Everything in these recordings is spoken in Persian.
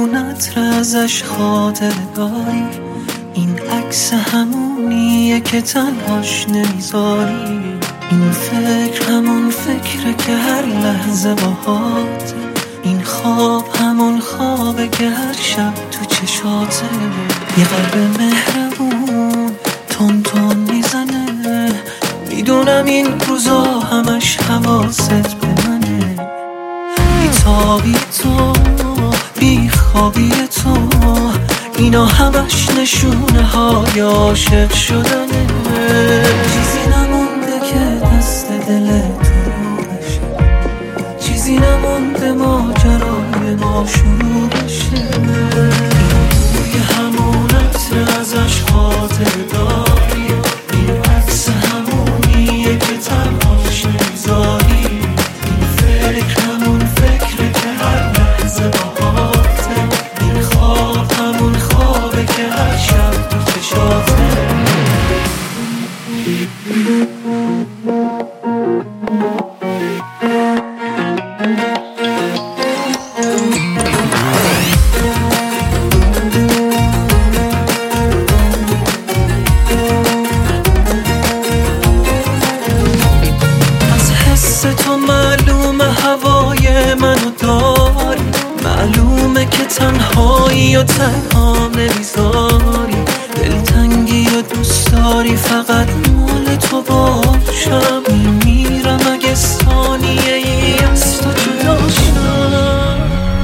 همون عطر ازش خاطره داری، این عکس همونیه که تنهاش نمیذاری، این فکر همون فکره که هر لحظه باهاته، این خواب همون خوابه که هر شب تو چشاته. یه قلب مهربون تون تون میزنه، میدونم این روزا همش حواست به منه، بیتابی تو بیخوابی تو اینا همش نشونه های عاشق شدنه. چیزی نمونده که دست دل تو بشه، چیزی نمونده ماجرای ما شروع بشه. توی همون عطر ازش خاطر داری، این عکس همونیه که تنهاش نمیذاری، این فکر همون فکره که هر لحظه باهاته، این خواب همون خوابه که هر شب تو چشاته. تو معلومه هوای منو داری، معلومه که تنهایی و تنها نمیذاری، دلتنگی و دوست داری فقط مال تو باشم، میمیرم اگه ثانیه ای از تو جدا شم.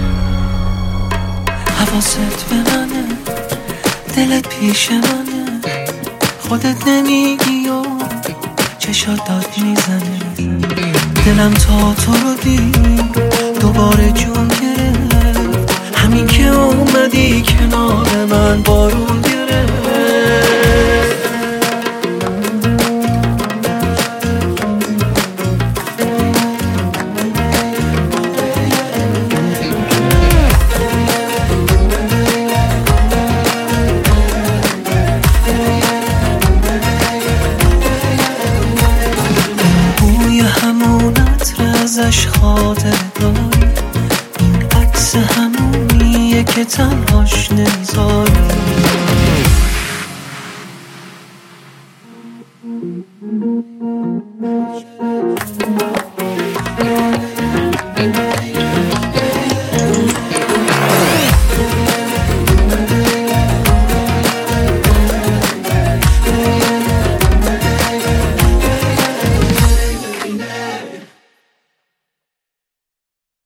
حواست به منه، دلت پیش منه، خودت نمیگی و چشات داد میزنه، دلم تا تو رو دید دوباره جون گرفت، همین که اومدی کنار من بارون گرفت. ازش خاطر داری، این عکس همونیه که تنهاش نمیذاری.